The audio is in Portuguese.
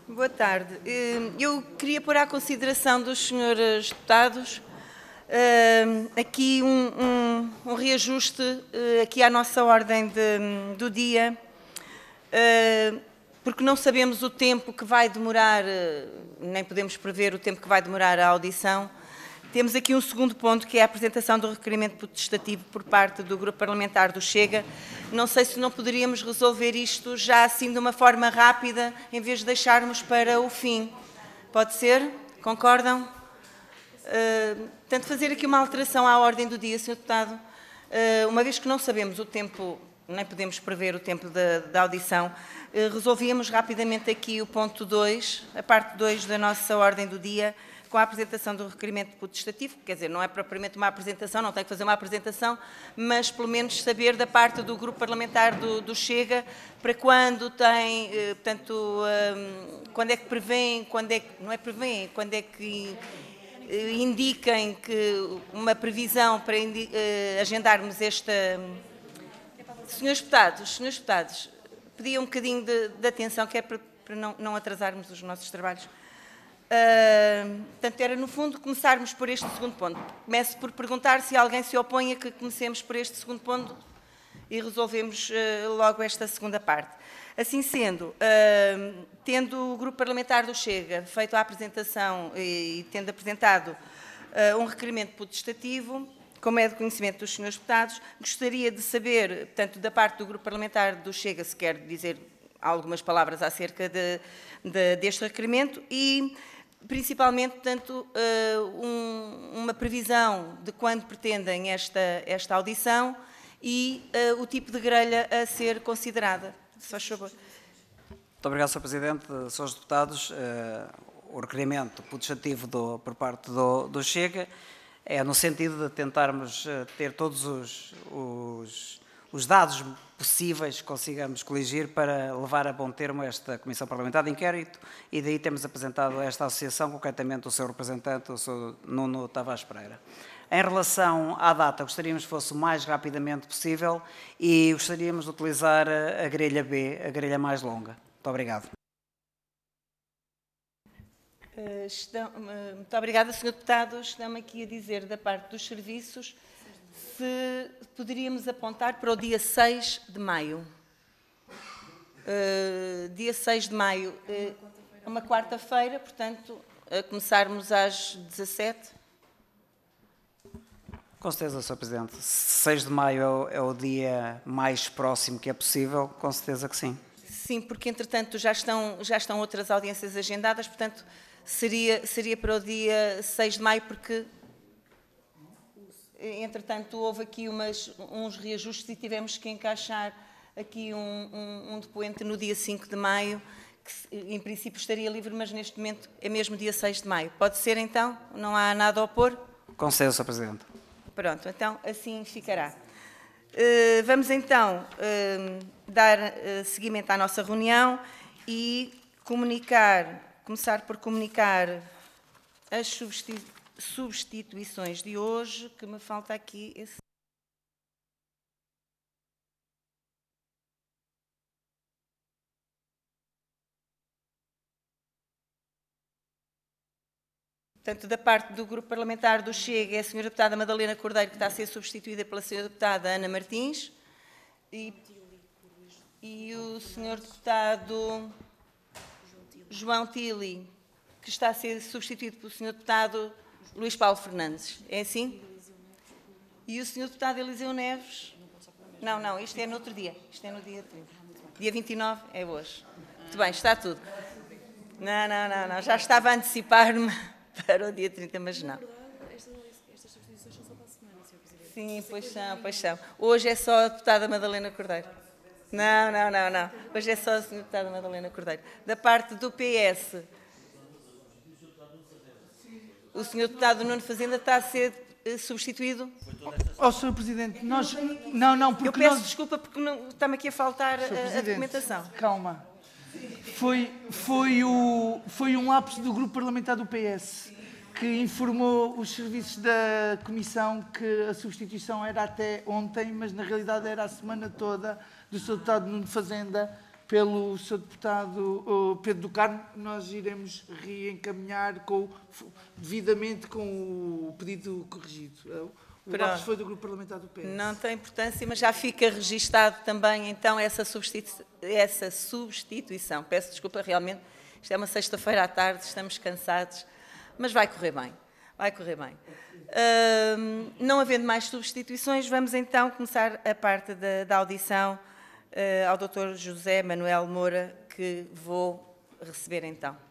Boa tarde. Eu queria pôr à consideração dos senhores deputados aqui um reajuste aqui à nossa ordem do dia, porque não sabemos o tempo que vai demorar, nem podemos prever o tempo que vai demorar a audição. Temos aqui um segundo ponto, que é a apresentação do requerimento protestativo por parte do Grupo Parlamentar do Chega. Não sei se não poderíamos resolver isto já assim de uma forma rápida, em vez de deixarmos para o fim. Pode ser? Concordam? Portanto, fazer aqui uma alteração à ordem do dia, Sr. Deputado. Uma vez que não sabemos o tempo, nem podemos prever o tempo da audição, resolvíamos rapidamente aqui o ponto 2, a parte 2 da nossa ordem do dia, com a apresentação do requerimento protestativo, quer dizer, não é propriamente uma apresentação, não tem que fazer uma apresentação, mas pelo menos saber da parte do Grupo Parlamentar do Chega, para quando tem, portanto, quando é que prevêem, quando é que, não é prevêem, quando é que indiquem que uma previsão para agendarmos esta... Senhores deputados, pedia um bocadinho de atenção, que é para não atrasarmos os nossos trabalhos. Portanto, era no fundo começarmos por este segundo ponto. Começo por perguntar se alguém se opõe a que comecemos por este segundo ponto e resolvemos logo esta segunda parte. Assim sendo, tendo o Grupo Parlamentar do Chega feito a apresentação e tendo apresentado um requerimento protestativo, como é de conhecimento dos senhores deputados, gostaria de saber, portanto, da parte do Grupo Parlamentar do Chega, se quer dizer algumas palavras acerca deste requerimento e, principalmente, portanto, uma previsão de quando pretendem esta audição e o tipo de grelha a ser considerada. Se faz favor. Muito obrigado, Sr. Presidente. Senhores deputados, o requerimento protestativo por parte do Chega é no sentido de tentarmos ter todos os dados possíveis que consigamos coligir para levar a bom termo esta Comissão Parlamentar de Inquérito, e daí temos apresentado esta associação, concretamente o seu representante, o Sr. Nuno Tavares Pereira. Em relação à data, gostaríamos que fosse o mais rapidamente possível e gostaríamos de utilizar a grelha B, a grelha mais longa. Muito obrigado. Muito obrigada, Sr. Deputado. Estamos aqui a dizer da parte dos serviços se poderíamos apontar para o dia 6 de maio. Dia 6 de maio, uma quarta-feira, portanto, a começarmos às 17. Com certeza, Sr. Presidente. 6 de maio é o dia mais próximo que é possível, com certeza que sim. Sim, porque entretanto já estão outras audiências agendadas, portanto seria para o dia 6 de maio, porque entretanto houve aqui uns reajustes e tivemos que encaixar aqui um depoente no dia 5 de maio, que em princípio estaria livre, mas neste momento é mesmo dia 6 de maio. Pode ser então? Não há nada a opor? Com certeza, Sr. Presidente. Pronto, então assim ficará. Vamos então dar seguimento à nossa reunião e começar por comunicar as substituições de hoje, que me falta aqui esse. Portanto, da parte do Grupo Parlamentar do Chega, é a Sra. Deputada Madalena Cordeiro, que está a ser substituída pela Sra. Deputada Ana Martins, e o Sr. Deputado João Tili, que está a ser substituído pelo Sr. Deputado Luís Paulo Fernandes. É assim? E o Sr. Deputado Eliseu Neves? Não, isto é no outro dia. Isto é no dia 30. Dia 29 é hoje. Muito bem, está tudo. Não. Já estava a antecipar-me para o dia 30, mas não. Estas substituições são só para a semana, Sr. Presidente. Sim, pois são. Hoje é só a deputada Madalena Cordeiro. Não. Hoje é só a Sra. Deputada Madalena Cordeiro. Da parte do PS, o Sr. Deputado Nuno Fazenda está a ser substituído? Sr. Presidente, nós... Não, porque eu peço desculpa porque está-me aqui a faltar a documentação. Calma. Foi um lapso do Grupo Parlamentar do PS que informou os serviços da Comissão que a substituição era até ontem, mas na realidade era a semana toda do Sr. Deputado Nuno Fazenda pelo Sr. Deputado Pedro do Carmo, nós iremos reencaminhar devidamente com o pedido corrigido. O lápis foi do Grupo Parlamentar do PS. Não tem importância, mas já fica registado também, então, essa substituição. Peço desculpa, realmente, isto é uma sexta-feira à tarde, estamos cansados, mas vai correr bem. Vai correr bem. Não havendo mais substituições, vamos então começar a parte da audição ao Dr. José Manuel Moura, que vou receber então.